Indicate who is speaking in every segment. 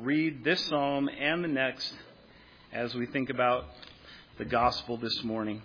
Speaker 1: read this psalm and the next as we think about the gospel this morning.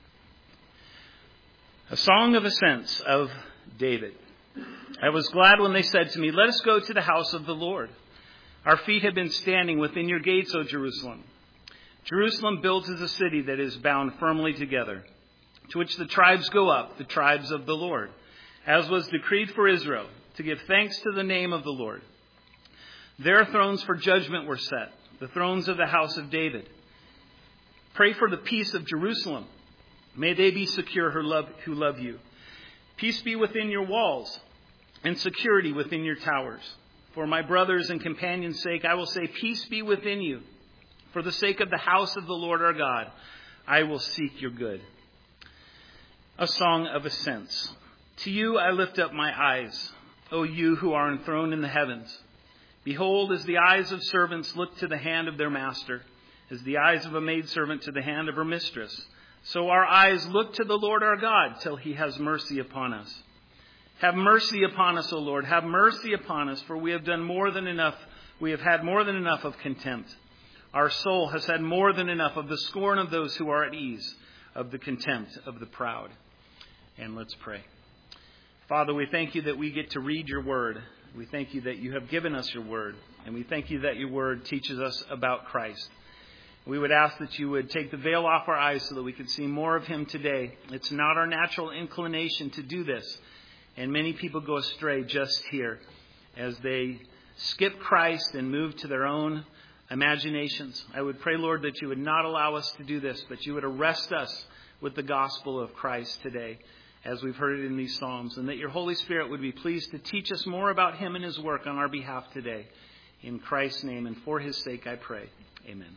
Speaker 1: A song of ascents of David. I was glad when they said to me, "Let us go to the house of the Lord." Our feet have been standing within your gates, O Jerusalem. Jerusalem built as a city that is bound firmly together, to which the tribes go up, the tribes of the Lord, as was decreed for Israel, to give thanks to the name of the Lord. Their thrones for judgment were set, the thrones of the house of David. Pray for the peace of Jerusalem. May they be secure who love you. Peace be within your walls, and security within your towers. For my brothers and companions' sake, I will say, peace be within you. For the sake of the house of the Lord our God, I will seek your good. A song of ascents. To you I lift up my eyes, O you who are enthroned in the heavens. Behold, as the eyes of servants look to the hand of their master, as the eyes of a maidservant to the hand of her mistress, so our eyes look to the Lord our God till he has mercy upon us. Have mercy upon us, O Lord. Have mercy upon us, for we have done more than enough. We have had more than enough of contempt. Our soul has had more than enough of the scorn of those who are at ease, of the contempt of the proud. And let's pray. Father, we thank you that we get to read your word. We thank you that you have given us your word. And we thank you that your word teaches us about Christ. We would ask that you would take the veil off our eyes so that we could see more of him today. It's not our natural inclination to do this. And many people go astray just here as they skip Christ and move to their own imaginations. I would pray, Lord, that you would not allow us to do this, but you would arrest us with the gospel of Christ today, as we've heard it in these Psalms, and that your Holy Spirit would be pleased to teach us more about him and his work on our behalf today. In Christ's name and for his sake, I pray. Amen.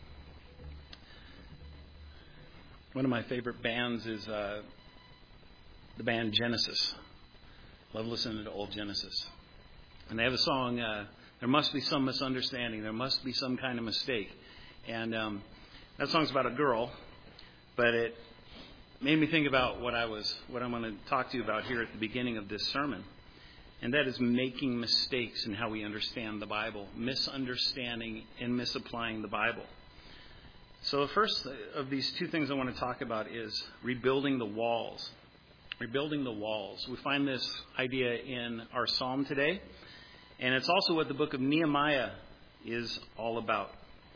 Speaker 1: One of my favorite bands is the band Genesis. Love listening to old Genesis. And they have a song, There Must Be Some Misunderstanding. There must be some kind of mistake. And that song's about a girl, but it made me think about what I'm going to talk to you about here at the beginning of this sermon. And that is making mistakes in how we understand the Bible, misunderstanding and misapplying the Bible. So the first of these two things I want to talk about is rebuilding the walls. Rebuilding the walls. We find this idea in our psalm today, and it's also what the book of Nehemiah is all about.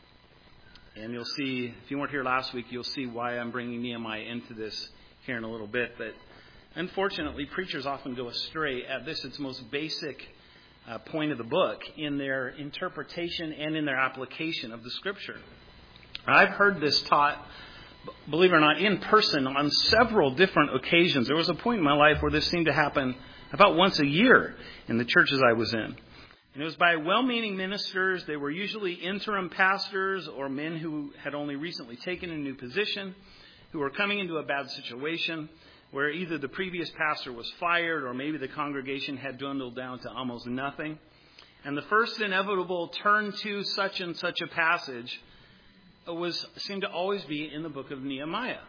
Speaker 1: And you'll see, if you weren't here last week, you'll see why I'm bringing Nehemiah into this here in a little bit. But unfortunately, preachers often go astray at this, its most basic point of the book, in their interpretation and in their application of the Scripture. I've heard this taught, believe it or not, in person on several different occasions. There was a point in my life where this seemed to happen about once a year in the churches I was in. And it was by well-meaning ministers. They were usually interim pastors or men who had only recently taken a new position, who were coming into a bad situation where either the previous pastor was fired or maybe the congregation had dwindled down to almost nothing. And the first inevitable turn to such and such a passage seemed to always be in the book of Nehemiah.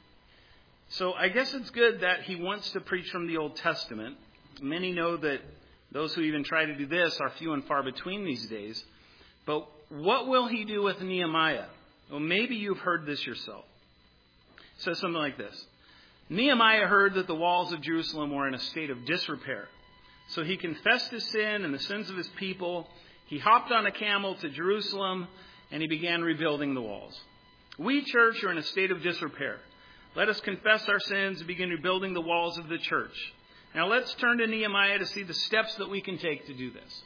Speaker 1: So I guess it's good that he wants to preach from the Old Testament. Many know that those who even try to do this are few and far between these days. But what will he do with Nehemiah? Well, maybe you've heard this yourself. It says something like this. Nehemiah heard that the walls of Jerusalem were in a state of disrepair. So he confessed his sin and the sins of his people. He hopped on a camel to Jerusalem, and he began rebuilding the walls. We, church, are in a state of disrepair. Let us confess our sins and begin rebuilding the walls of the church. Now let's turn to Nehemiah to see the steps that we can take to do this.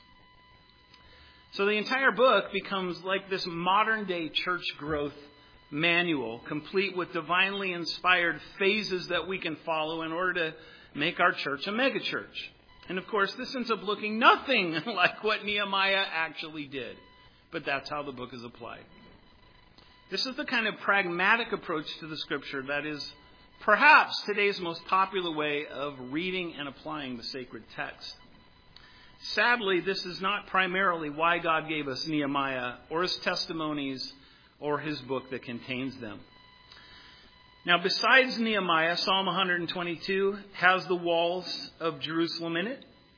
Speaker 1: So the entire book becomes like this modern-day church growth manual, complete with divinely inspired phases that we can follow in order to make our church a megachurch. And of course, this ends up looking nothing like what Nehemiah actually did. But that's how the book is applied. This is the kind of pragmatic approach to the Scripture that is perhaps today's most popular way of reading and applying the sacred text. Sadly, this is not primarily why God gave us Nehemiah or his testimonies or his book that contains them. Now, besides Nehemiah, Psalm 122 has the walls of Jerusalem in it.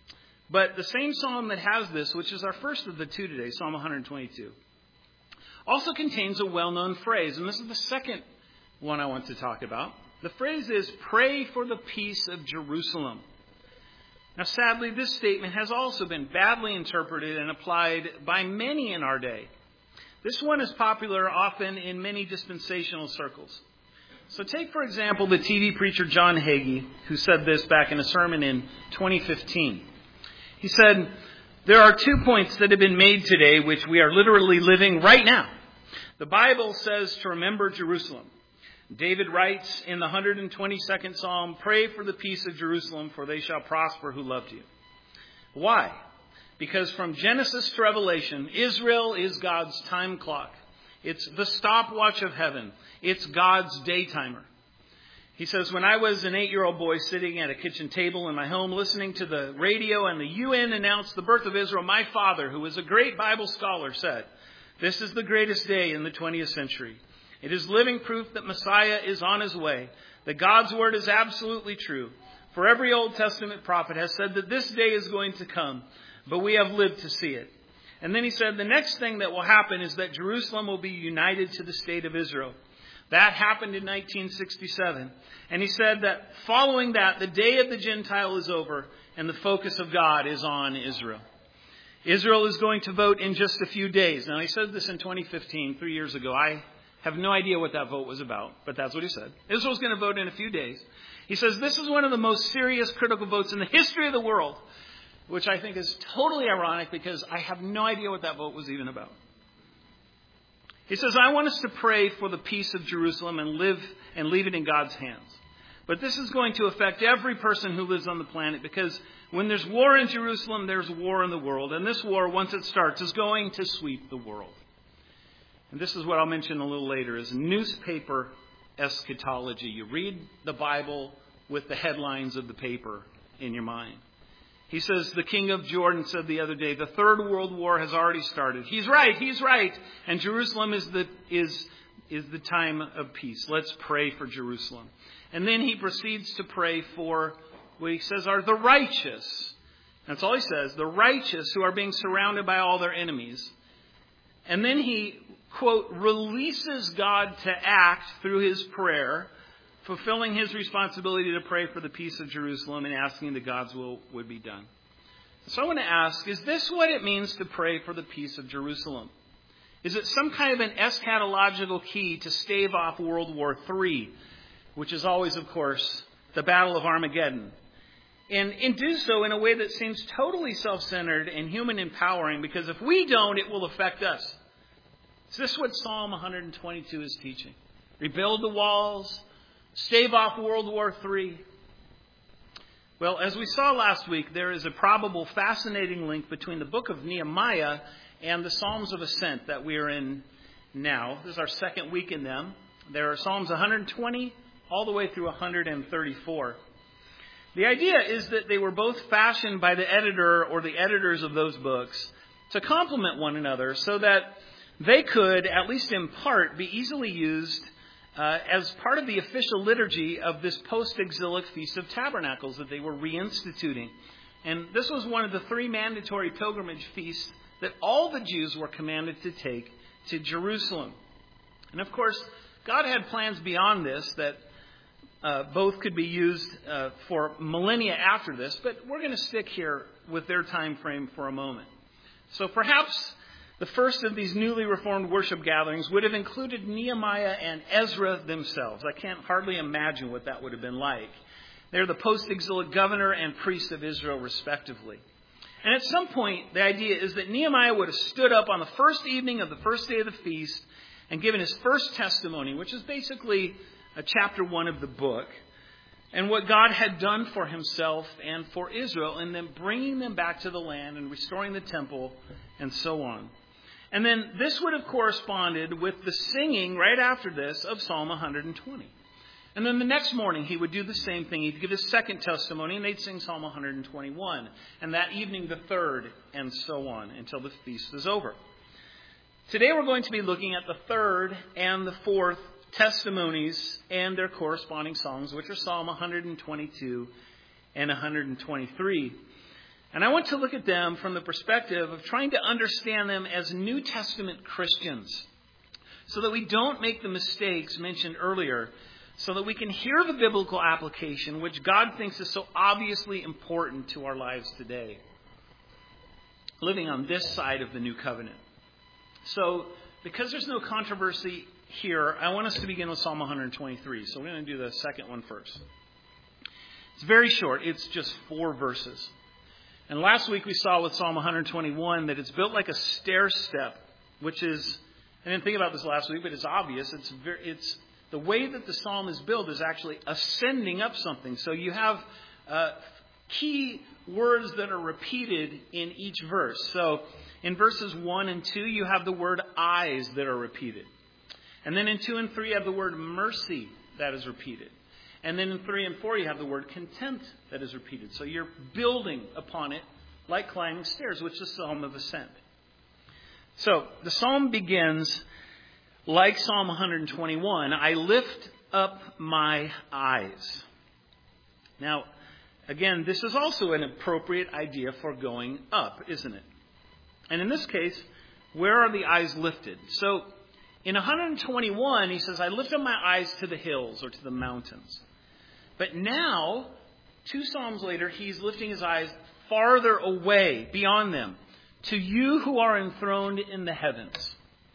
Speaker 1: But the same psalm that has this, which is our first of the two today, Psalm 122, also contains a well-known phrase. And this is the second one I want to talk about. The phrase is, pray for the peace of Jerusalem. Now, sadly, this statement has also been badly interpreted and applied by many in our day. This one is popular often in many dispensational circles. So take, for example, the TV preacher John Hagee, who said this back in a sermon in 2015. He said, there are 2 points that have been made today which we are literally living right now. The Bible says to remember Jerusalem. David writes in the 122nd Psalm, pray for the peace of Jerusalem, for they shall prosper who loved you. Why? Because from Genesis to Revelation, Israel is God's time clock. It's the stopwatch of heaven. It's God's daytimer. He says, when I was an 8-year-old boy sitting at a kitchen table in my home listening to the radio and the UN announced the birth of Israel, my father, who was a great Bible scholar, said, this is the greatest day in the 20th century. It is living proof that Messiah is on his way, that God's word is absolutely true. For every Old Testament prophet has said that this day is going to come, but we have lived to see it. And then he said, the next thing that will happen is that Jerusalem will be united to the state of Israel. That happened in 1967. And he said that following that, the day of the Gentile is over and the focus of God is on Israel. Israel is going to vote in just a few days. Now, he said this in 2015, 3 years ago. I have no idea what that vote was about, but that's what he said. Israel's going to vote in a few days. He says this is one of the most serious critical votes in the history of the world, which I think is totally ironic because I have no idea what that vote was even about. He says, I want us to pray for the peace of Jerusalem and leave it in God's hands. But this is going to affect every person who lives on the planet because when there's war in Jerusalem, there's war in the world. And this war, once it starts, is going to sweep the world. And this is what I'll mention a little later, is newspaper eschatology. You read the Bible with the headlines of the paper in your mind. He says, the king of Jordan said the other day, the Third World War has already started. He's right. And Jerusalem is the time of peace. Let's pray for Jerusalem. And then he proceeds to pray for what he says are the righteous. That's all he says, the righteous who are being surrounded by all their enemies. And then he, quote, releases God to act through his prayer, fulfilling his responsibility to pray for the peace of Jerusalem and asking that God's will would be done. So I want to ask, is this what it means to pray for the peace of Jerusalem? Is it some kind of an eschatological key to stave off World War III, which is always, of course, the Battle of Armageddon? And do so in a way that seems totally self-centered and human empowering, because if we don't, it will affect us. Is this what Psalm 122 is teaching? Rebuild the walls, stave off World War III. Well, as we saw last week, there is a probable fascinating link between the book of Nehemiah and the Psalms of Ascent that we are in now. This is our second week in them. There are Psalms 120 all the way through 134. The idea is that they were both fashioned by the editor or the editors of those books to complement one another so that they could, at least in part, be easily used as part of the official liturgy of this post-exilic Feast of Tabernacles that they were reinstituting. And this was one of the 3 mandatory pilgrimage feasts that all the Jews were commanded to take to Jerusalem. And of course, God had plans beyond this that both could be used for millennia after this, but we're going to stick here with their time frame for a moment. So perhaps the first of these newly reformed worship gatherings would have included Nehemiah and Ezra themselves. I can't hardly imagine what that would have been like. They're the post-exilic governor and priest of Israel, respectively. And at some point, the idea is that Nehemiah would have stood up on the first evening of the first day of the feast and given his first testimony, which is basically chapter 1 of the book, and what God had done for himself and for Israel, and then bringing them back to the land and restoring the temple and so on. And then this would have corresponded with the singing right after this of Psalm 120. And then the next morning he would do the same thing. He'd give his second testimony and they'd sing Psalm 121. And that evening the third, and so on until the feast is over. Today we're going to be looking at the third and the fourth testimonies and their corresponding songs, which are Psalm 122 and 123. And I want to look at them from the perspective of trying to understand them as New Testament Christians, so that we don't make the mistakes mentioned earlier, so that we can hear the biblical application, which God thinks is so obviously important to our lives today, living on this side of the new covenant. So, because there's no controversy here, I want us to begin with Psalm 123. So we're going to do the second one first. It's very short. It's just 4 verses. And last week we saw with Psalm 121 that it's built like a stair step, which is, I didn't think about this last week, but it's obvious. It's the way that the psalm is built is actually ascending up something. So you have key words that are repeated in each verse. So in verses 1 and 2, you have the word eyes that are repeated. And then in 2 and 3, you have the word mercy that is repeated. And then in 3 and 4, you have the word content that is repeated. So you're building upon it like climbing stairs, which is the Psalm of Ascent. So the psalm begins like Psalm 121, I lift up my eyes. Now, again, this is also an appropriate idea for going up, isn't it? And in this case, where are the eyes lifted? So in 121, he says, I lift up my eyes to the hills or to the mountains. But now, 2 psalms later, he's lifting his eyes farther away, beyond them, to you who are enthroned in the heavens.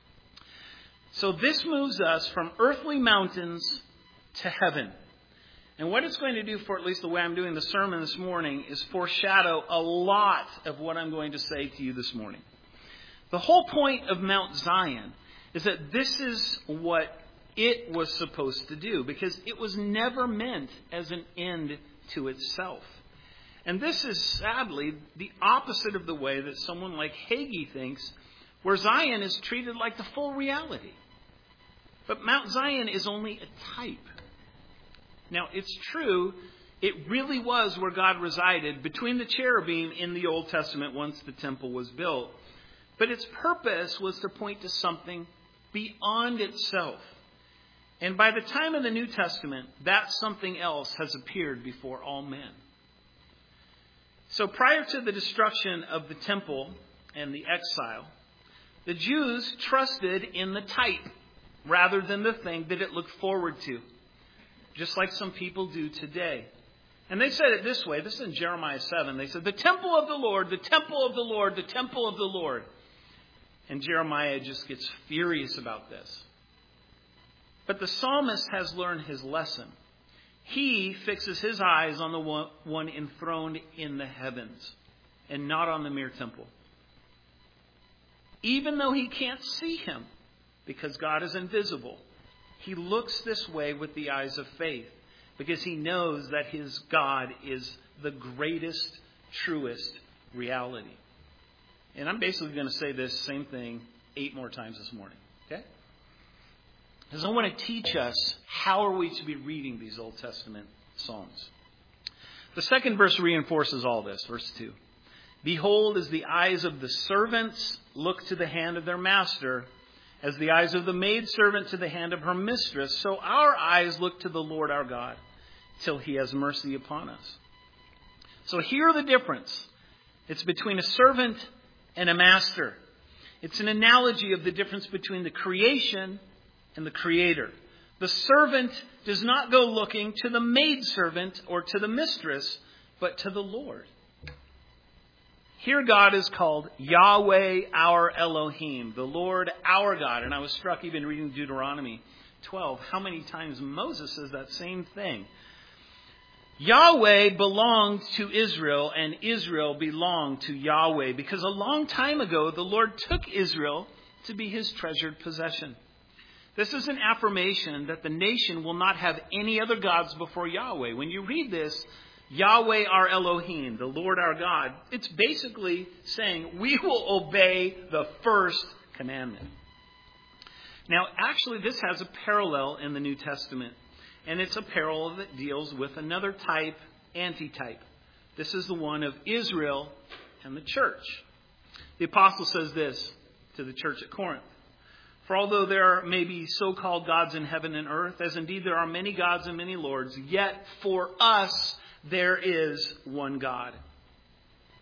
Speaker 1: So this moves us from earthly mountains to heaven. And what it's going to do, for at least the way I'm doing the sermon this morning, is foreshadow a lot of what I'm going to say to you this morning. The whole point of Mount Zion is that this is what it was supposed to do, because it was never meant as an end to itself. And this is sadly the opposite of the way that someone like Hagee thinks, where Zion is treated like the full reality. But Mount Zion is only a type. Now, it's true, it really was where God resided between the cherubim in the Old Testament once the temple was built. But its purpose was to point to something beyond itself. And by the time of the New Testament, that something else has appeared before all men. So prior to the destruction of the temple and the exile, the Jews trusted in the type rather than the thing that it looked forward to, just like some people do today. And they said it this way. This is in Jeremiah 7. They said, the temple of the Lord, the temple of the Lord, the temple of the Lord. And Jeremiah just gets furious about this. But the psalmist has learned his lesson. He fixes his eyes on the one enthroned in the heavens and not on the mere temple. Even though he can't see him because God is invisible, he looks this way with the eyes of faith because he knows that his God is the greatest, truest reality. And I'm basically going to say this same thing 8 more times this morning. Okay? Because I want to teach us how are we to be reading these Old Testament Psalms. The second verse reinforces all this. Verse 2. Behold, as the eyes of the servants look to the hand of their master, as the eyes of the maidservant to the hand of her mistress, so our eyes look to the Lord our God, till he has mercy upon us. So hear the difference. It's between a servant and a master. It's an analogy of the difference between the creation and the Creator. The servant does not go looking to the maidservant or to the mistress, but to the Lord. Here God is called Yahweh our Elohim, the Lord our God. And I was struck even reading Deuteronomy 12, how many times Moses says that same thing. Yahweh belonged to Israel and Israel belonged to Yahweh because a long time ago the Lord took Israel to be his treasured possession. This is an affirmation that the nation will not have any other gods before Yahweh. When you read this, Yahweh our Elohim, the Lord our God, it's basically saying we will obey the first commandment. Now, actually, this has a parallel in the New Testament, and it's a parallel that deals with another type, antitype. This is the one of Israel and the church. The apostle says this to the church at Corinth. For although there may be so-called gods in heaven and earth, as indeed there are many gods and many lords, yet for us there is one God,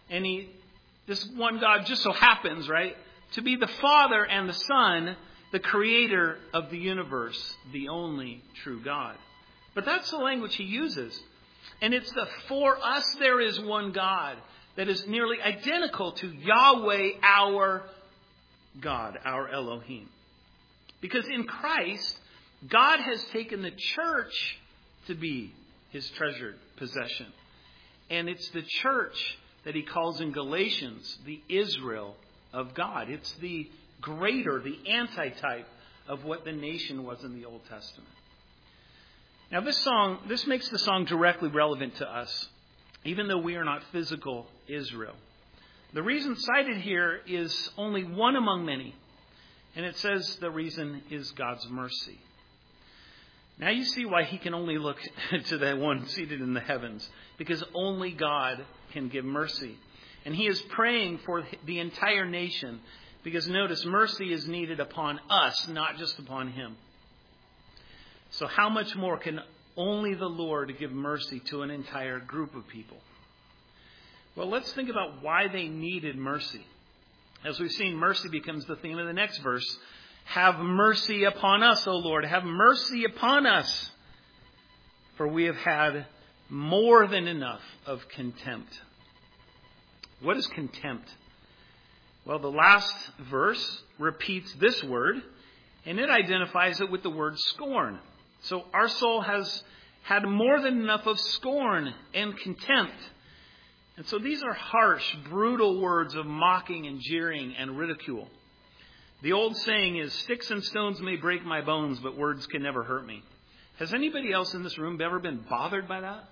Speaker 1: And this one God just so happens, right, to be the Father and the Son, the creator of the universe, the only true God. But that's the language he uses. And it's the for us there is one God that is nearly identical to Yahweh, our God, our Elohim. Because in Christ, God has taken the church to be his treasured possession. And it's the church that he calls in Galatians the Israel of God. It's the greater, the antitype of what the nation was in the Old Testament. Now this makes the song directly relevant to us, even though we are not physical Israel. The reason cited here is only one among many. And it says the reason is God's mercy. Now you see why he can only look to the one seated in the heavens. Because only God can give mercy. And he is praying for the entire nation. Because notice, mercy is needed upon us, not just upon him. So how much more can only the Lord give mercy to an entire group of people? Well, let's think about why they needed mercy. As we've seen, mercy becomes the theme of the next verse. Have mercy upon us, O Lord. Have mercy upon us. For we have had more than enough of contempt. What is contempt? Well, the last verse repeats this word, and it identifies it with the word scorn. So our soul has had more than enough of scorn and contempt. And so these are harsh, brutal words of mocking and jeering and ridicule. The old saying is, sticks and stones may break my bones, but words can never hurt me. Has anybody else in this room ever been bothered by that?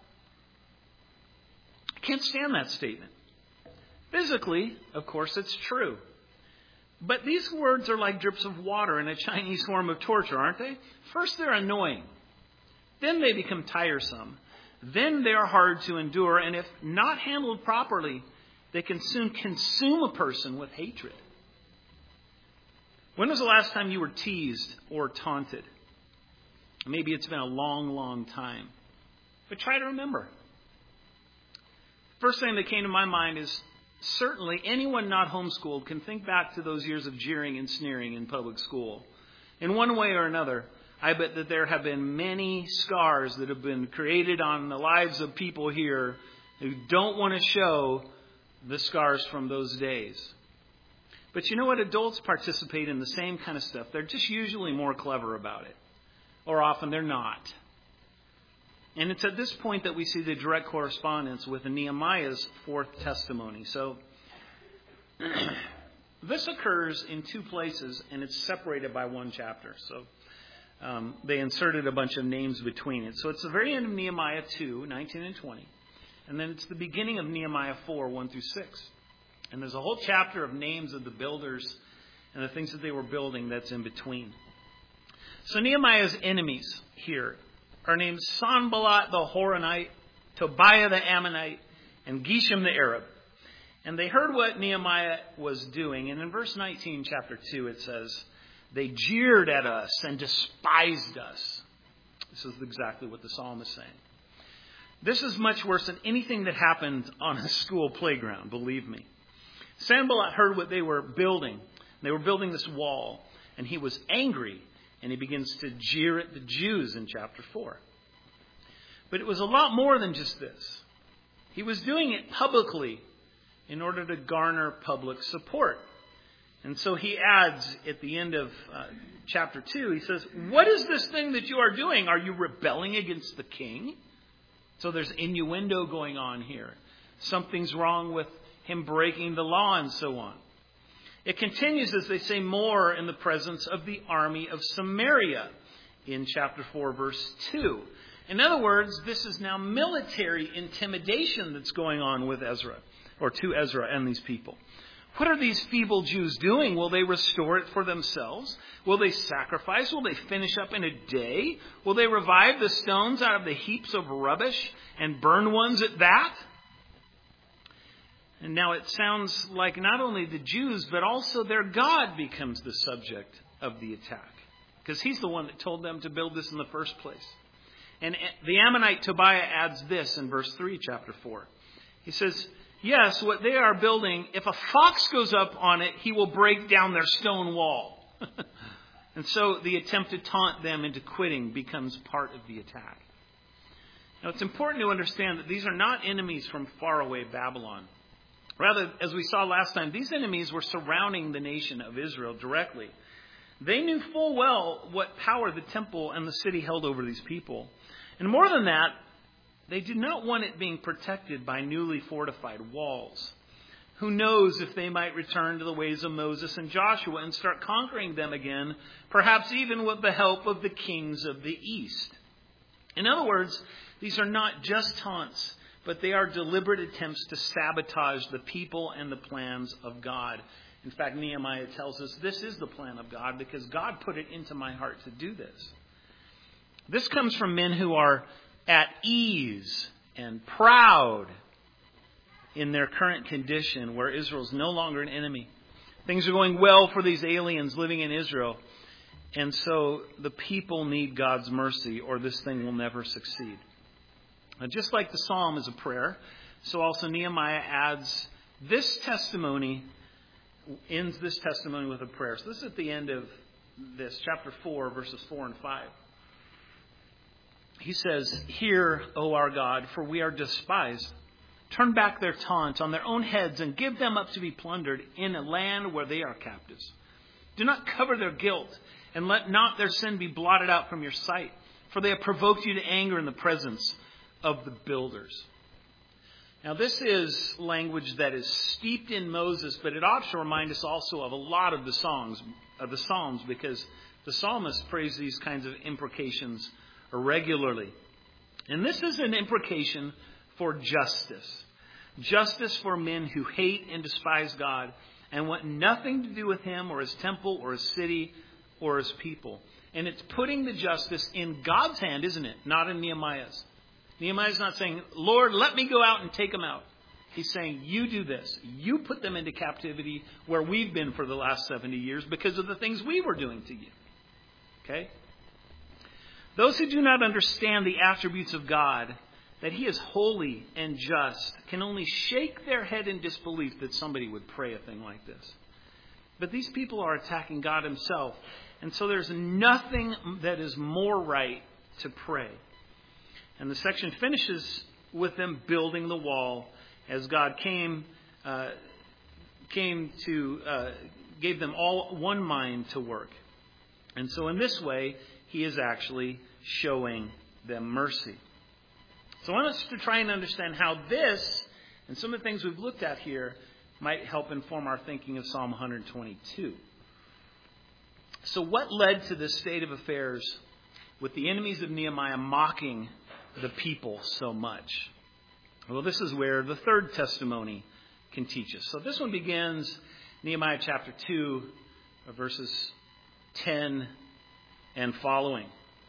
Speaker 1: I can't stand that statement. Physically, of course, it's true. But these words are like drips of water in a Chinese form of torture, aren't they? First, they're annoying. Then they become tiresome. Then they are hard to endure. And if not handled properly, they can soon consume a person with hatred. When was the last time you were teased or taunted? Maybe it's been a long, long time. But try to remember. First thing that came to my mind is certainly anyone not homeschooled can think back to those years of jeering and sneering in public school. In one way or another, I bet that there have been many scars that have been created on the lives of people here who don't want to show the scars from those days. But you know what? Adults participate in the same kind of stuff. They're just usually more clever about it. Or often they're not. And it's at this point that we see the direct correspondence with Nehemiah's fourth testimony. So this occurs in two places, and it's separated by one chapter. So they inserted a bunch of names between it. So it's the very end of Nehemiah 2, 19 and 20. And then it's the beginning of Nehemiah 4, 1 through 6. And there's a whole chapter of names of the builders and the things that they were building that's in between. So Nehemiah's enemies here are named Sanballat the Horonite, Tobiah the Ammonite, and Geshem the Arab. And they heard what Nehemiah was doing. And in verse 19, chapter 2, it says, they jeered at us and despised us. This is exactly what the psalm is saying. This is much worse than anything that happened on a school playground, believe me. Sanballat heard what they were building. They were building this wall, and he was angry, and he begins to jeer at the Jews in chapter 4. But it was a lot more than just this. He was doing it publicly in order to garner public support. And so he adds at the end of chapter 2, he says, what is this thing that you are doing? Are you rebelling against the king? So there's innuendo going on here. Something's wrong with him breaking the law and so on. It continues, as they say, more in the presence of the army of Samaria in chapter 4, verse 2. In other words, this is now military intimidation that's going on with Ezra, or to Ezra and these people. What are these feeble Jews doing? Will they restore it for themselves? Will they sacrifice? Will they finish up in a day? Will they revive the stones out of the heaps of rubbish and burn ones at that? And now it sounds like not only the Jews, but also their God becomes the subject of the attack. Because he's the one that told them to build this in the first place. And the Ammonite Tobiah adds this in verse 3, chapter 4. He says, Yes, what they are building, if a fox goes up on it, he will break down their stone wall. And so the attempt to taunt them into quitting becomes part of the attack. Now, it's important to understand that these are not enemies from faraway Babylon. Rather, as we saw last time, these enemies were surrounding the nation of Israel directly. They knew full well what power the temple and the city held over these people. And more than that, they did not want it being protected by newly fortified walls. Who knows if they might return to the ways of Moses and Joshua and start conquering them again, perhaps even with the help of the kings of the east. In other words, these are not just taunts, but they are deliberate attempts to sabotage the people and the plans of God. In fact, Nehemiah tells us this is the plan of God because God put it into my heart to do this. This comes from men who are at ease and proud in their current condition where Israel is no longer an enemy. Things are going well for these aliens living in Israel. And so the people need God's mercy or this thing will never succeed. Now, just like the psalm is a prayer, so also Nehemiah adds this testimony, ends this testimony with a prayer. So this is at the end of this, chapter 4, verses 4 and 5. He says, "Hear, O our God, for we are despised. Turn back their taunt on their own heads and give them up to be plundered in a land where they are captives. Do not cover their guilt and let not their sin be blotted out from your sight, for they have provoked you to anger in the presence of the builders." Now, this is language that is steeped in Moses, but it ought to remind us also of a lot of the Psalms, because the psalmists praise these kinds of imprecations regularly. And this is an imprecation for justice. Justice for men who hate and despise God and want nothing to do with him or his temple or his city or his people. And it's putting the justice in God's hand, isn't it? Not in Nehemiah's. Nehemiah's not saying, "Lord, let me go out and take them out." He's saying, you do this. You put them into captivity where we've been for the last 70 years because of the things we were doing to you. Okay? Those who do not understand the attributes of God, that he is holy and just, can only shake their head in disbelief that somebody would pray a thing like this. But these people are attacking God himself. And so there's nothing that is more right to pray. And the section finishes with them building the wall as God gave them all one mind to work. And so in this way, he is actually showing them mercy. So I want us to try and understand how this and some of the things we've looked at here might help inform our thinking of Psalm 122. So what led to this state of affairs with the enemies of Nehemiah mocking the people so much? Well, this is where the third testimony can teach us. So this one begins Nehemiah chapter 2, verses 10 and following.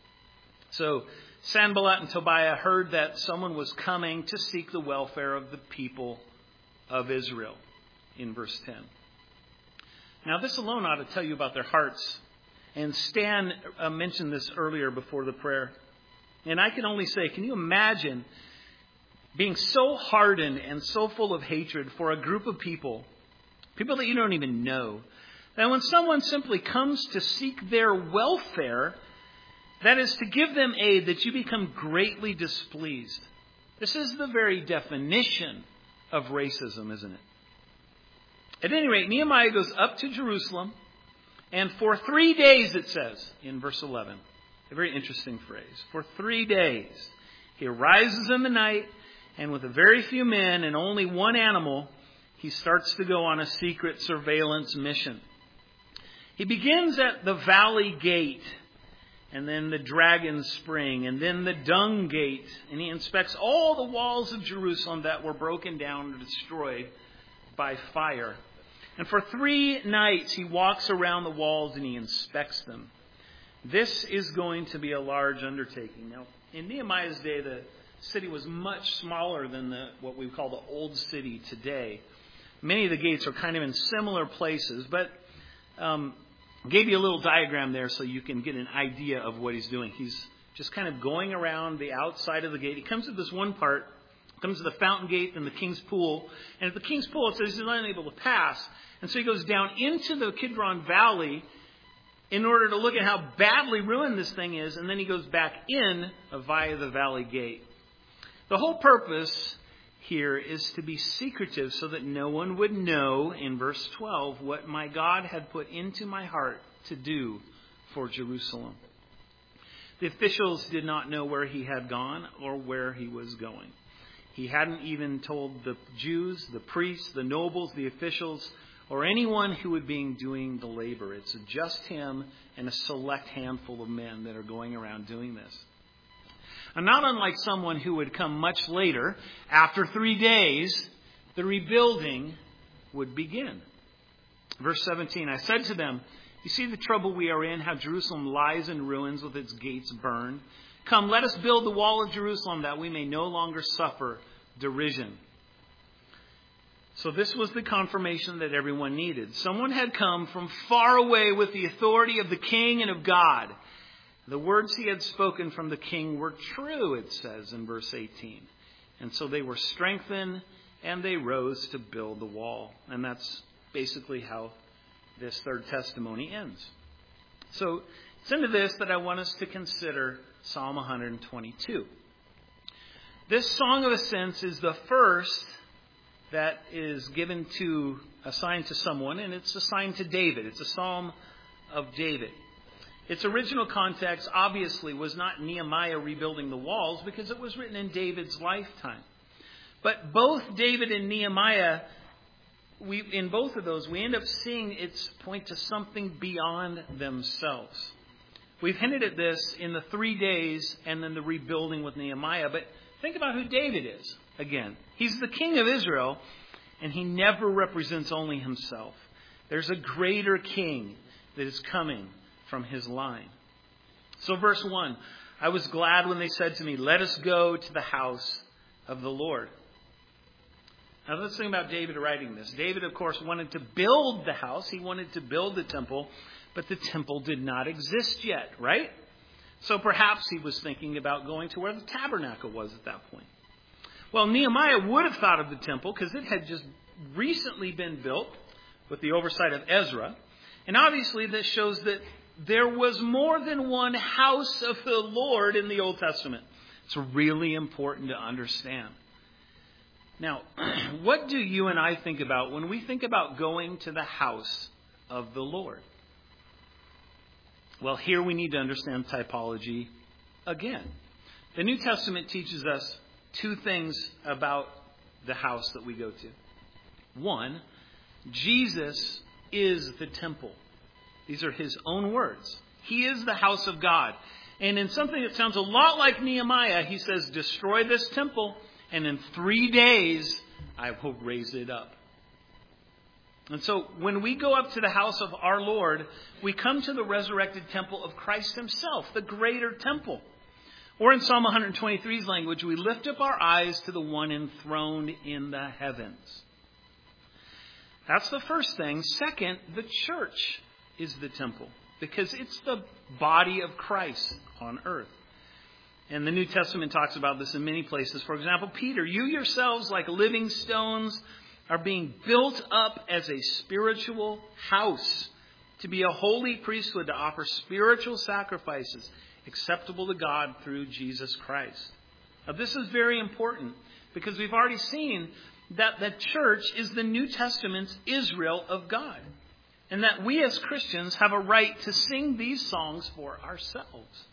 Speaker 1: So Sanballat and Tobiah heard that someone was coming to seek the welfare of the people of Israel, in verse 10. Now, this alone ought to tell you about their hearts. And Stan mentioned this earlier before the prayer. And I can only say, can you imagine being so hardened and so full of hatred for a group of people that you don't even know, that when someone simply comes to seek their welfare, that is to give them aid, that you become greatly displeased? This is the very definition of racism, isn't it? At any rate, Nehemiah goes up to Jerusalem, and for 3 days, it says in verse 11, a very interesting phrase, for 3 days, he arises in the night, and with a very few men and only one animal, he starts to go on a secret surveillance mission. He begins at the Valley Gate, and then the Dragon Spring, and then the Dung Gate. And he inspects all the walls of Jerusalem that were broken down or destroyed by fire. And for 3 nights he walks around the walls and he inspects them. This is going to be a large undertaking. Now, in Nehemiah's day, the city was much smaller than what we call the Old City today. Many of the gates are kind of in similar places, but gave you a little diagram there so you can get an idea of what he's doing. He's just kind of going around the outside of the gate. He comes to this one part Comes to the fountain gate and the King's Pool. And at the King's Pool, it says he's unable to pass. And so he goes down into the Kidron Valley in order to look at how badly ruined this thing is. And then he goes back in via the Valley Gate. The whole purpose here is to be secretive so that no one would know, in verse 12, what my God had put into my heart to do for Jerusalem. The officials did not know where he had gone or where he was going. He hadn't even told the Jews, the priests, the nobles, the officials, or anyone who would be doing the labor. It's just him and a select handful of men that are going around doing this. And not unlike someone who would come much later, after 3 days, the rebuilding would begin. Verse 17, I said to them, you see the trouble we are in, how Jerusalem lies in ruins with its gates burned. Come, let us build the wall of Jerusalem that we may no longer suffer derision. So this was the confirmation that everyone needed. Someone had come from far away with the authority of the king and of God. The words he had spoken from the king were true, it says in verse 18. And so they were strengthened and they rose to build the wall. And that's basically how this third testimony ends. So it's into this that I want us to consider Psalm 122. This Song of Ascents is the first that is assigned to someone, and it's assigned to David. It's a Psalm of David. Its original context, obviously, was not Nehemiah rebuilding the walls because it was written in David's lifetime. But both David and Nehemiah, in both of those, we end up seeing its point to something beyond themselves. We've hinted at this in the 3 days and then the rebuilding with Nehemiah. But think about who David is. Again, he's the king of Israel, and he never represents only himself. There's a greater king that is coming from his line. So verse 1, I was glad when they said to me, let us go to the house of the Lord. Now let's think about David writing this. David, of course, wanted to build the house. He wanted to build the temple. But the temple did not exist yet, right? So perhaps he was thinking about going to where the tabernacle was at that point. Well, Nehemiah would have thought of the temple because it had just recently been built with the oversight of Ezra. And obviously this shows that there was more than one house of the Lord in the Old Testament. It's really important to understand. Now, what do you and I think about when we think about going to the house of the Lord? Well, here we need to understand typology again. The New Testament teaches us 2 things about the house that we go to. 1, Jesus is the temple. These are his own words. He is the house of God. And in something that sounds a lot like Nehemiah, he says, destroy this temple, and in 3 days I will raise it up. And so when we go up to the house of our Lord, we come to the resurrected temple of Christ himself, the greater temple. Or in Psalm 123's language, we lift up our eyes to the one enthroned in the heavens. That's the first thing. Second, the church is the temple because it's the body of Christ on earth. And the New Testament talks about this in many places. For example, Peter, you yourselves like living stones are being built up as a spiritual house to be a holy priesthood to offer spiritual sacrifices acceptable to God through Jesus Christ. Now, this is very important because we've already seen that the church is the New Testament's Israel of God, and that we as Christians have a right to sing these songs for ourselves.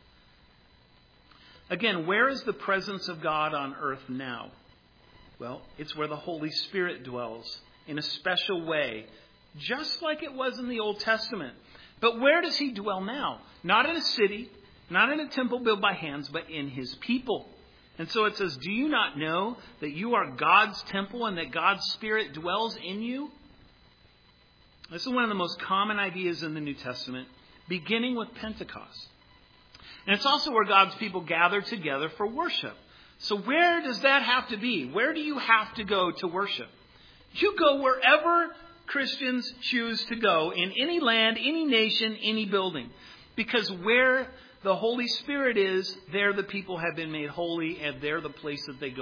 Speaker 1: Again, where is the presence of God on earth now? Well, it's where the Holy Spirit dwells in a special way, just like it was in the Old Testament. But where does he dwell now? Not in a city, not in a temple built by hands, but in his people. And so it says, do you not know that you are God's temple and that God's Spirit dwells in you? This is one of the most common ideas in the New Testament, beginning with Pentecost. And it's also where God's people gather together for worship. So where does that have to be? Where do you have to go to worship? You go wherever Christians choose to go, in any land, any nation, any building. Because where the Holy Spirit is, there the people have been made holy, and there the place that they go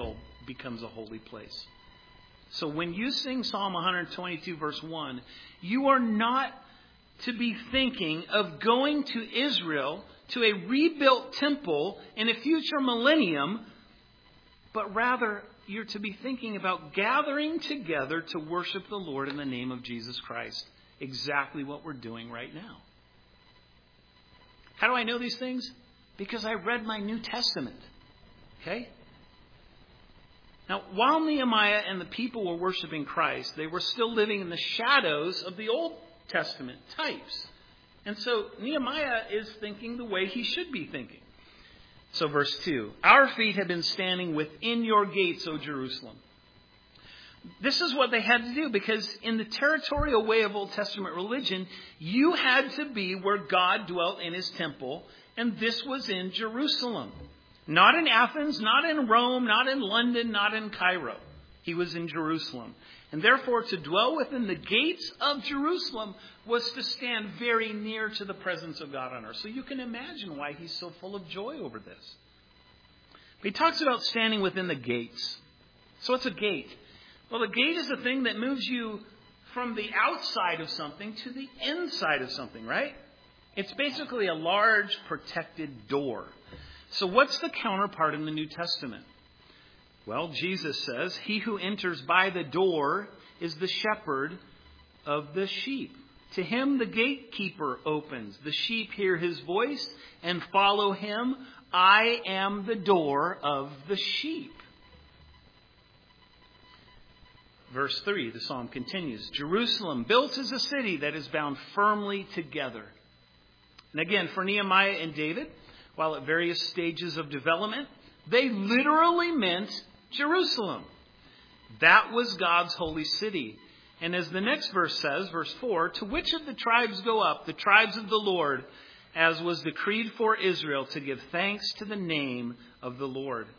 Speaker 1: becomes a holy place. So when you sing Psalm 122 verse 1, you are not to be thinking of going to Israel to a rebuilt temple in a future millennium, but rather you're to be thinking about gathering together to worship the Lord in the name of Jesus Christ. Exactly what we're doing right now. How do I know these things? Because I read my New Testament. Okay? Now, while Nehemiah and the people were worshiping Christ, they were still living in the shadows of the Old Testament types. And so Nehemiah is thinking the way he should be thinking. So verse 2, our feet have been standing within your gates, O Jerusalem. This is what they had to do, because in the territorial way of Old Testament religion, you had to be where God dwelt in his temple, and this was in Jerusalem. Not in Athens, not in Rome, not in London, not in Cairo. He was in Jerusalem. And therefore, to dwell within the gates of Jerusalem was to stand very near to the presence of God on earth. So you can imagine why he's so full of joy over this. He talks about standing within the gates. So what's a gate? Well, a gate is a thing that moves you from the outside of something to the inside of something, right? It's basically a large protected door. So what's the counterpart in the New Testament? Well, Jesus says, he who enters by the door is the shepherd of the sheep. To him the gatekeeper opens. The sheep hear his voice and follow him. I am the door of the sheep. Verse 3, the psalm continues. Jerusalem, built as a city that is bound firmly together. And again, for Nehemiah and David, while at various stages of development, they literally meant Jerusalem. That was God's holy city. And as the next verse says, verse 4, to which of the tribes go up, the tribes of the Lord, as was decreed for Israel, to give thanks to the name of the Lord.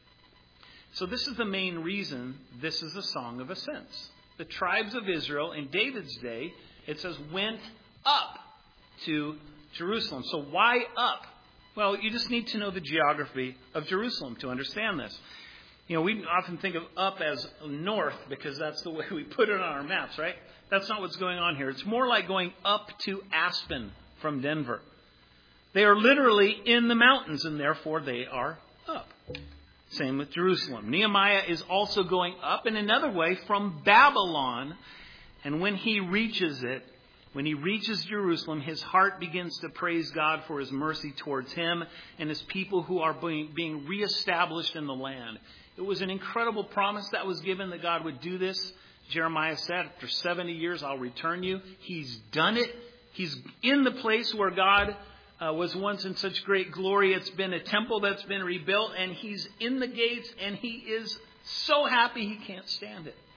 Speaker 1: So this is the main reason this is a song of ascents. The tribes of Israel in David's day, it says, went up to Jerusalem. So why up? Well, you just need to know the geography of Jerusalem to understand this. You know, we often think of up as north because that's the way we put it on our maps, right? That's not what's going on here. It's more like going up to Aspen from Denver. They are literally in the mountains, and therefore they are up. Same with Jerusalem. Nehemiah is also going up in another way from Babylon. And when he reaches it, when he reaches Jerusalem, his heart begins to praise God for his mercy towards him and his people who are being reestablished in the land. It was an incredible promise that was given that God would do this. Jeremiah said, after 70 years, I'll return you. He's done it. He's in the place where God was once in such great glory. It's been a temple that's been rebuilt, and he's in the gates, and he is so happy he can't stand it.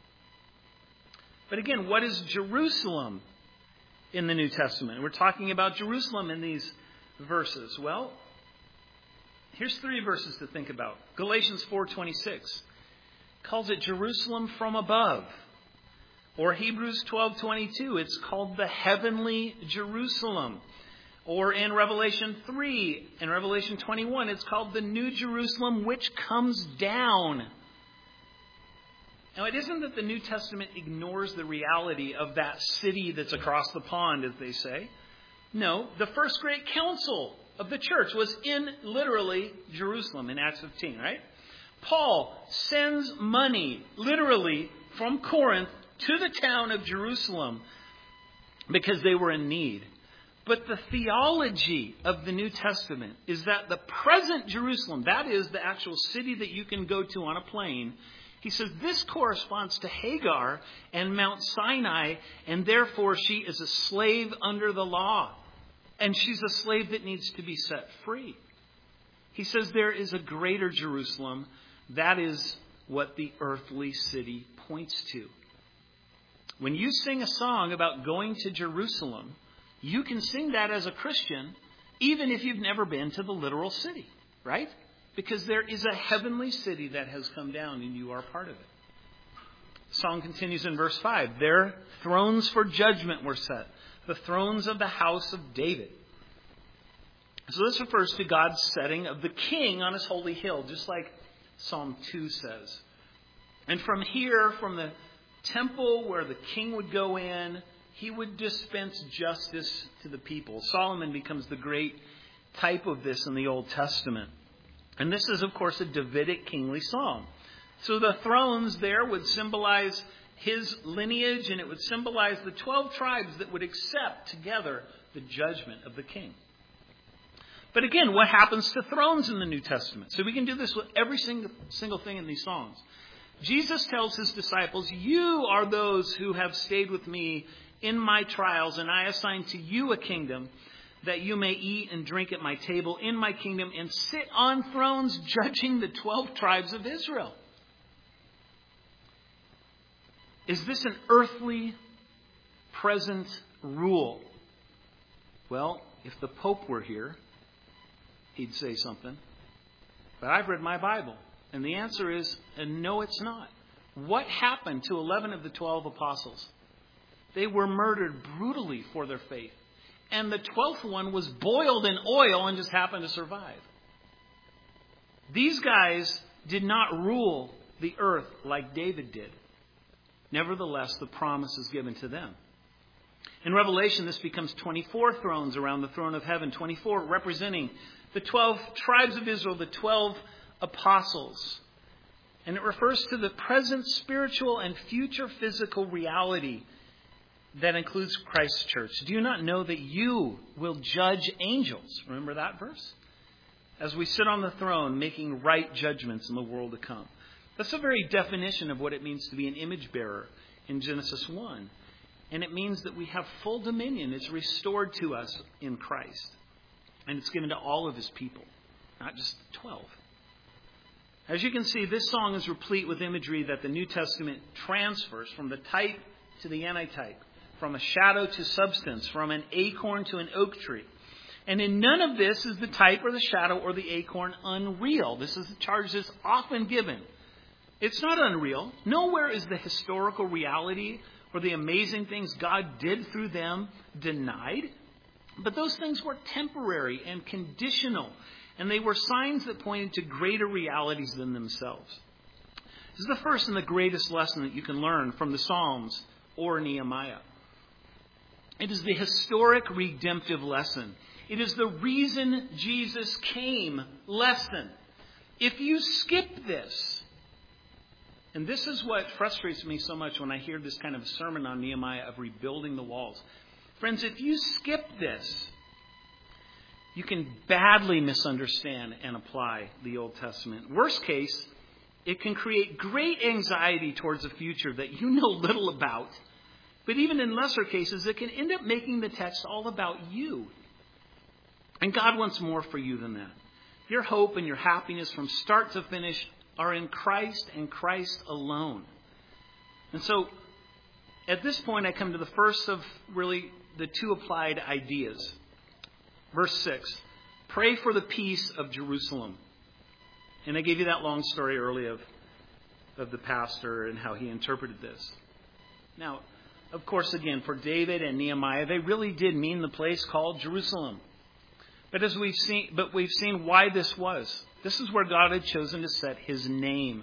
Speaker 1: But again, what is Jerusalem in the New Testament? We're talking about Jerusalem in these verses. Well, here's 3 verses to think about. Galatians 4:26 calls it Jerusalem from above. Or Hebrews 12:22, it's called the heavenly Jerusalem. Or in Revelation 3 and Revelation 21, it's called the New Jerusalem, which comes down. Now, it isn't that the New Testament ignores the reality of that city that's across the pond, as they say. No, the first great council of the church was in literally Jerusalem in Acts 15, right? Paul sends money literally from Corinth to the town of Jerusalem because they were in need. But the theology of the New Testament is that the present Jerusalem, that is the actual city that you can go to on a plane, he says this corresponds to Hagar and Mount Sinai, and therefore she is a slave under the law. And she's a slave that needs to be set free. He says there is a greater Jerusalem. That is what the earthly city points to. When you sing a song about going to Jerusalem, you can sing that as a Christian, even if you've never been to the literal city, right? Because there is a heavenly city that has come down and you are part of it. The song continues in verse 5. There thrones for judgment were set, the thrones of the house of David. So this refers to God's setting of the king on his holy hill, just like Psalm 2 says. And from here, from the temple where the king would go in, he would dispense justice to the people. Solomon becomes the great type of this in the Old Testament. And this is, of course, a Davidic kingly psalm. So the thrones there would symbolize his lineage, and it would symbolize the 12 tribes that would accept together the judgment of the king. But again, what happens to thrones in the New Testament? So we can do this with every single thing in these Psalms. Jesus tells his disciples, you are those who have stayed with me in my trials, and I assign to you a kingdom that you may eat and drink at my table in my kingdom and sit on thrones judging the 12 tribes of Israel. Is this an earthly present rule? Well, if the Pope were here, he'd say something. But I've read my Bible, and the answer is, no, it's not. What happened to 11 of the 12 apostles? They were murdered brutally for their faith. And the 12th one was boiled in oil and just happened to survive. These guys did not rule the earth like David did. Nevertheless, the promise is given to them. In Revelation, this becomes 24 thrones around the throne of heaven, 24 representing the 12 tribes of Israel, the 12 apostles. And it refers to the present spiritual and future physical reality that includes Christ's church. Do you not know that you will judge angels? Remember that verse? As we sit on the throne making right judgments in the world to come. That's the very definition of what it means to be an image bearer in Genesis 1. And it means that we have full dominion. It's restored to us in Christ. And it's given to all of his people, not just 12. As you can see, this song is replete with imagery that the New Testament transfers from the type to the antitype, from a shadow to substance, from an acorn to an oak tree. And in none of this is the type or the shadow or the acorn unreal. This is the charge that's often given. It's not unreal. Nowhere is the historical reality or the amazing things God did through them denied. But those things were temporary and conditional. And they were signs that pointed to greater realities than themselves. This is the first and the greatest lesson that you can learn from the Psalms or Nehemiah. It is the historic redemptive lesson. It is the reason Jesus came lesson. If you skip this, and this is what frustrates me so much when I hear this kind of sermon on Nehemiah of rebuilding the walls. Friends, if you skip this, you can badly misunderstand and apply the Old Testament. Worst case, it can create great anxiety towards a future that you know little about. But even in lesser cases, it can end up making the text all about you. And God wants more for you than that. Your hope and your happiness from start to finish are in Christ and Christ alone. And so, at this point, I come to the first of really the two applied ideas. Verse 6, pray for the peace of Jerusalem. And I gave you that long story earlier of the pastor and how he interpreted this. Now, of course, again, for David and Nehemiah, they really did mean the place called Jerusalem. But we've seen why this was. This is where God had chosen to set his name.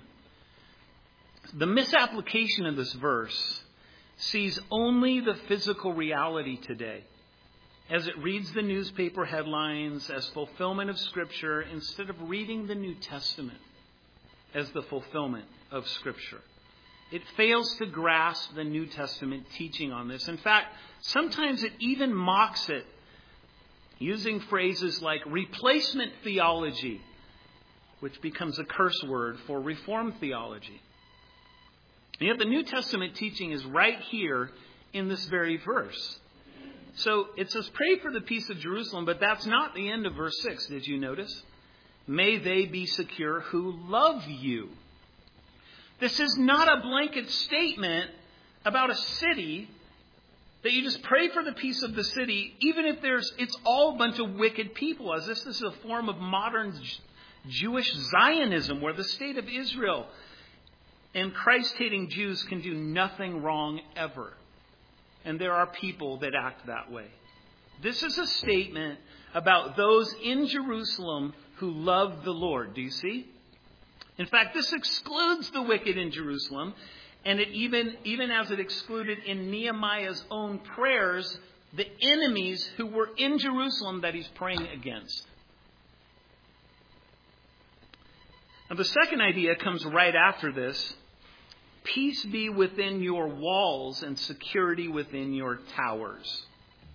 Speaker 1: The misapplication of this verse sees only the physical reality today, as it reads the newspaper headlines as fulfillment of Scripture instead of reading the New Testament as the fulfillment of Scripture. It fails to grasp the New Testament teaching on this. In fact, sometimes it even mocks it, using phrases like replacement theology, which becomes a curse word for Reformed theology. And yet the New Testament teaching is right here in this very verse. So it says, pray for the peace of Jerusalem, but that's not the end of verse 6. Did you notice? May they be secure who love you. This is not a blanket statement about a city that you just pray for the peace of the city, even if it's all a bunch of wicked people, as this is a form of modern Jewish Zionism, where the state of Israel and Christ-hating Jews can do nothing wrong ever. And there are people that act that way. This is a statement about those in Jerusalem who love the Lord. Do you see? In fact, this excludes the wicked in Jerusalem, and it even as it excluded in Nehemiah's own prayers, the enemies who were in Jerusalem that he's praying against. Now, the second idea comes right after this. Peace be within your walls and security within your towers.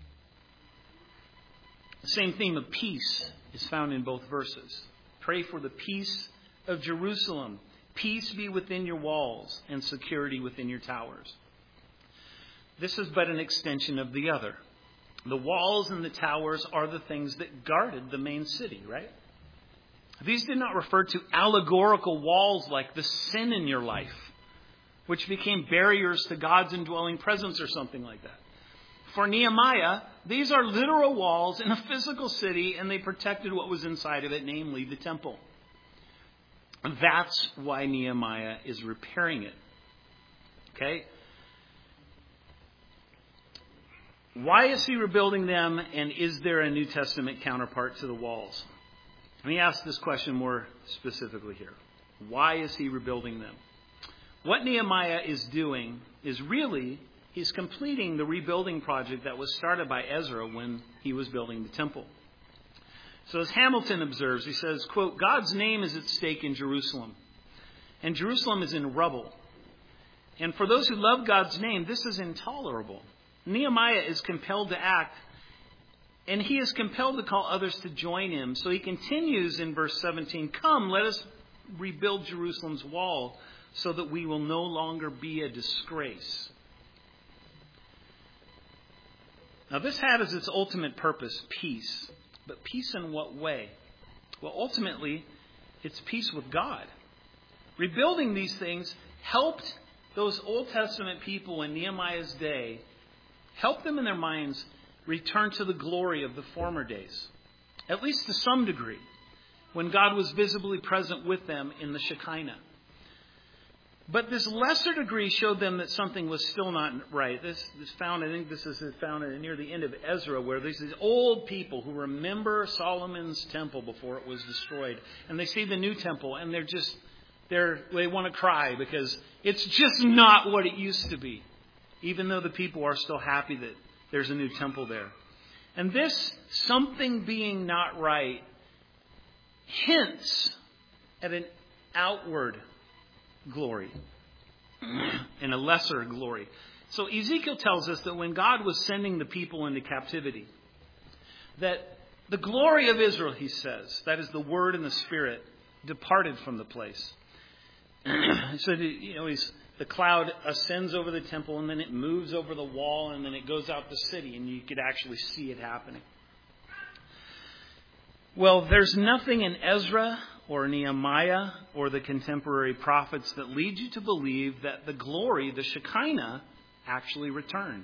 Speaker 1: The same theme of peace is found in both verses. Pray for the peace of Jerusalem. Peace be within your walls and security within your towers. This is but an extension of the other. The walls and the towers are the things that guarded the main city, right? These did not refer to allegorical walls like the sin in your life, which became barriers to God's indwelling presence or something like that. For Nehemiah, these are literal walls in a physical city, and they protected what was inside of it, namely the temple. That's why Nehemiah is repairing it. Okay? Why is he rebuilding them, and is there a New Testament counterpart to the walls? Let me ask this question more specifically here. Why is he rebuilding them? What Nehemiah is doing is really, he's completing the rebuilding project that was started by Ezra when he was building the temple. So as Hamilton observes, he says, quote, God's name is at stake in Jerusalem, and Jerusalem is in rubble. And for those who love God's name, this is intolerable. Nehemiah is compelled to act, and he is compelled to call others to join him. So he continues in verse 17, come, let us rebuild Jerusalem's wall so that we will no longer be a disgrace. Now this had as its ultimate purpose peace. But peace in what way? Well, ultimately, it's peace with God. Rebuilding these things helped those Old Testament people in Nehemiah's day, helped them in their minds return to the glory of the former days, at least to some degree, when God was visibly present with them in the Shekinah. But this lesser degree showed them that something was still not right. This is found, I think this is found near the end of Ezra, where these old people who remember Solomon's temple before it was destroyed, and they see the new temple, and they want to cry because it's just not what it used to be, even though the people are still happy that there's a new temple there. And this something being not right hints at an outward glory and a lesser glory. So Ezekiel tells us that when God was sending the people into captivity, that the glory of Israel, he says, that is the word and the spirit, departed from the place. So, the cloud ascends over the temple, and then it moves over the wall, and then it goes out the city, and you could actually see it happening. Well, there's nothing in Ezra or Nehemiah or the contemporary prophets that lead you to believe that the glory, the Shekinah, actually returned.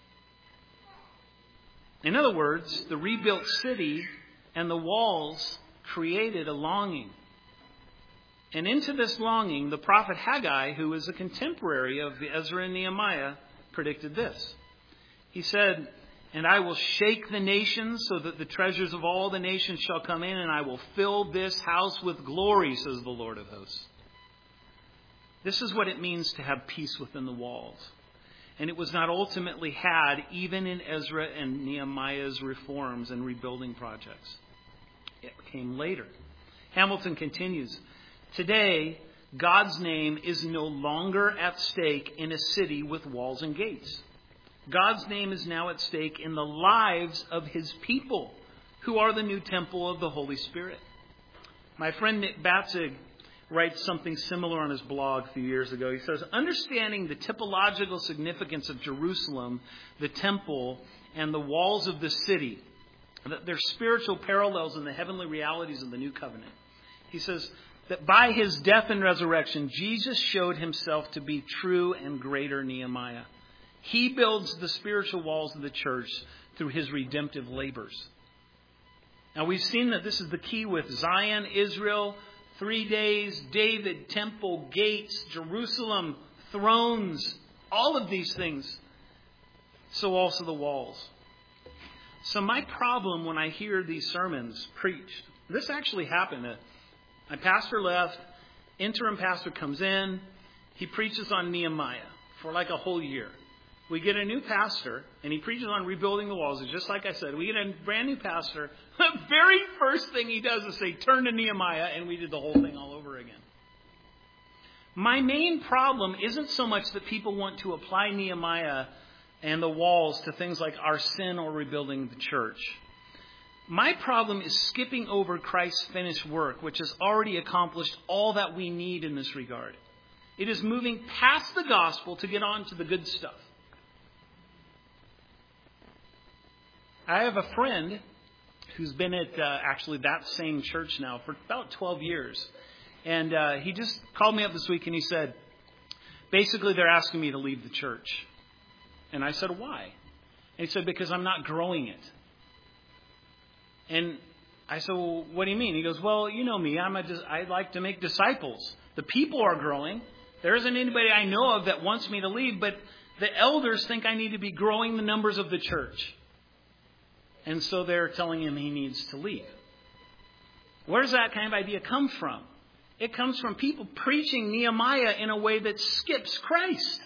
Speaker 1: In other words, the rebuilt city and the walls created a longing. And into this longing, the prophet Haggai, who is a contemporary of Ezra and Nehemiah, predicted this. He said, and I will shake the nations so that the treasures of all the nations shall come in, and I will fill this house with glory, says the Lord of hosts. This is what it means to have peace within the walls. And it was not ultimately had even in Ezra and Nehemiah's reforms and rebuilding projects. It came later. Hamilton continues, today, God's name is no longer at stake in a city with walls and gates. God's name is now at stake in the lives of his people, who are the new temple of the Holy Spirit. My friend Nick Batzig writes something similar on his blog a few years ago. He says, understanding the typological significance of Jerusalem, the temple, and the walls of the city, that they're spiritual parallels in the heavenly realities of the new covenant. He says that by his death and resurrection, Jesus showed himself to be true and greater Nehemiah. He builds the spiritual walls of the church through his redemptive labors. Now we've seen that this is the key with Zion, Israel, 3 days, David, temple, gates, Jerusalem, thrones, all of these things. So also the walls. So my problem when I hear these sermons preached, this actually happened. My pastor left, Interim pastor comes in. He preaches on Nehemiah for like a whole year. We get a new pastor, and he preaches on rebuilding the walls. And just like I said, we get a brand new pastor. The very first thing he does is say, turn to Nehemiah, and we did the whole thing all over again. My main problem isn't so much that people want to apply Nehemiah and the walls to things like our sin or rebuilding the church. My problem is skipping over Christ's finished work, which has already accomplished all that we need in this regard. It is moving past the gospel to get on to the good stuff. I have a friend who's been at actually that same church now for about 12 years. And he just called me up this week and he said, basically they're asking me to leave the church. And I said, why? And he said, because I'm not growing it. And I said, well, what do you mean? He goes, well, you know me. I like to make disciples. The people are growing. There isn't anybody I know of that wants me to leave, but the elders think I need to be growing the numbers of the church. And so they're telling him he needs to leave. Where does that kind of idea come from? It comes from people preaching Nehemiah in a way that skips Christ.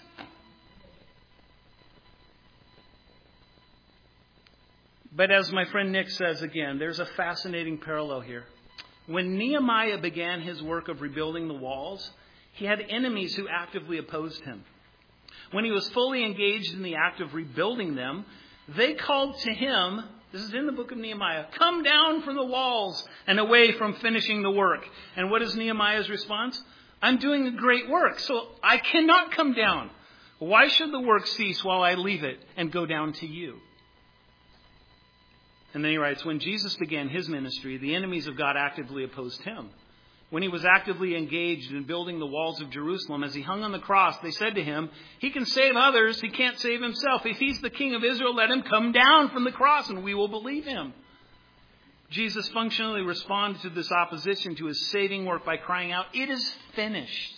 Speaker 1: But as my friend Nick says again, there's a fascinating parallel here. When Nehemiah began his work of rebuilding the walls, he had enemies who actively opposed him. When he was fully engaged in the act of rebuilding them, they called to him, this is in the book of Nehemiah, come down from the walls and away from finishing the work. And what is Nehemiah's response? I'm doing a great work, so I cannot come down. Why should the work cease while I leave it and go down to you? And then he writes, when Jesus began his ministry, the enemies of God actively opposed him. When he was actively engaged in building the walls of Jerusalem, as he hung on the cross, they said to him, he can save others, he can't save himself. If he's the king of Israel, let him come down from the cross and we will believe him. Jesus functionally responded to this opposition to his saving work by crying out, it is finished.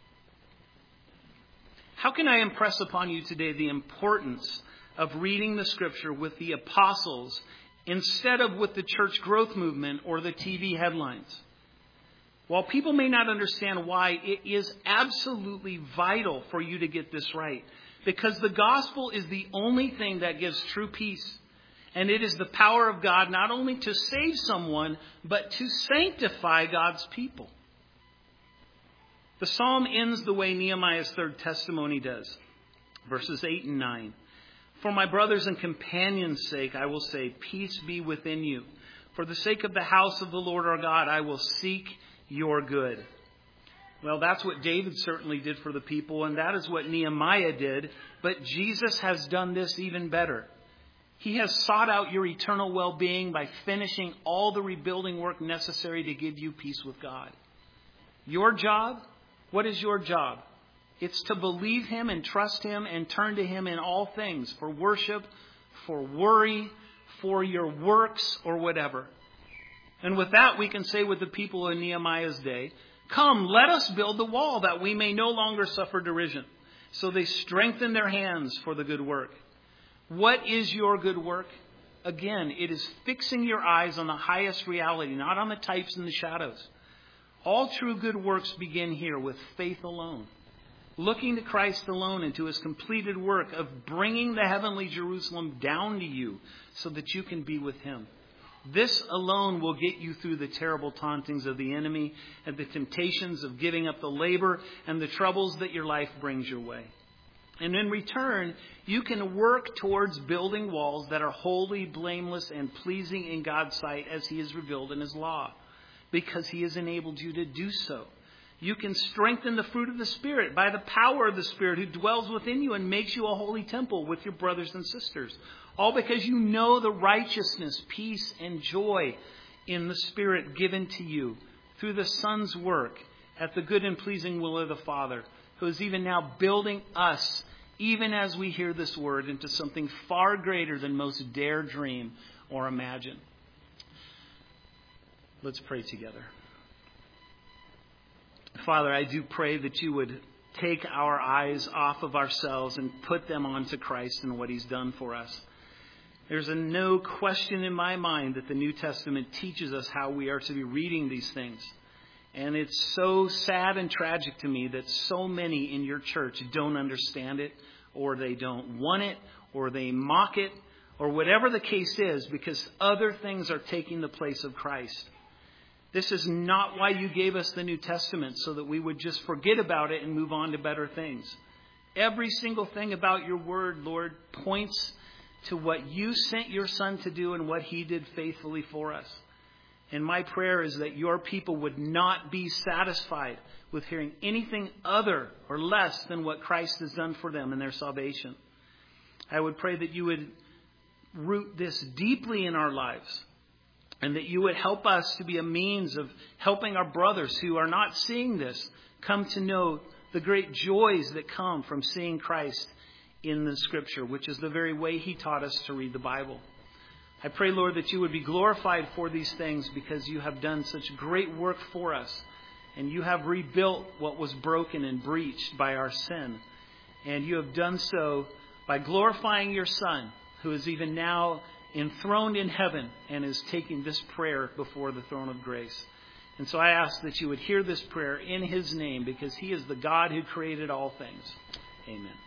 Speaker 1: How can I impress upon you today the importance of reading the scripture with the apostles instead of with the church growth movement or the TV headlines? While people may not understand why, it is absolutely vital for you to get this right. Because the gospel is the only thing that gives true peace. And it is the power of God not only to save someone, but to sanctify God's people. The psalm ends the way Nehemiah's third testimony does. Verses 8 and 9. For my brothers and companions' sake, I will say, peace be within you. For the sake of the house of the Lord our God, I will seek your good. Well, that's what David certainly did for the people, and that is what Nehemiah did. But Jesus has done this even better. He has sought out your eternal well-being by finishing all the rebuilding work necessary to give you peace with God. Your job? What is your job? It's to believe him and trust him and turn to him in all things for worship, for worry, for your works, or whatever. And with that, we can say with the people in Nehemiah's day, come, let us build the wall that we may no longer suffer derision. So they strengthen their hands for the good work. What is your good work? Again, it is fixing your eyes on the highest reality, not on the types and the shadows. All true good works begin here with faith alone. Looking to Christ alone and to his completed work of bringing the heavenly Jerusalem down to you so that you can be with him. This alone will get you through the terrible tauntings of the enemy and the temptations of giving up the labor and the troubles that your life brings your way. And in return, you can work towards building walls that are holy, blameless, and pleasing in God's sight as he has revealed in his law, because he has enabled you to do so. You can strengthen the fruit of the Spirit by the power of the Spirit who dwells within you and makes you a holy temple with your brothers and sisters. All because you know the righteousness, peace, and joy in the Spirit given to you through the Son's work at the good and pleasing will of the Father, who is even now building us, even as we hear this word, into something far greater than most dare dream or imagine. Let's pray together. Father, I do pray that you would take our eyes off of ourselves and put them onto Christ and what he's done for us. There's no question in my mind that the New Testament teaches us how we are to be reading these things. And it's so sad and tragic to me that so many in your church don't understand it, or they don't want it, or they mock it, or whatever the case is, because other things are taking the place of Christ. This is not why you gave us the New Testament, so that we would just forget about it and move on to better things. Every single thing about your word, Lord, points to what you sent your Son to do and what he did faithfully for us. And my prayer is that your people would not be satisfied with hearing anything other or less than what Christ has done for them in their salvation. I would pray that you would root this deeply in our lives, and that you would help us to be a means of helping our brothers who are not seeing this come to know the great joys that come from seeing Christ in the Scripture, which is the very way he taught us to read the Bible. I pray, Lord, that you would be glorified for these things, because you have done such great work for us, and you have rebuilt what was broken and breached by our sin. And you have done so by glorifying your Son, who is even now enthroned in heaven and is taking this prayer before the throne of grace. And so I ask that you would hear this prayer in his name, because he is the God who created all things. Amen.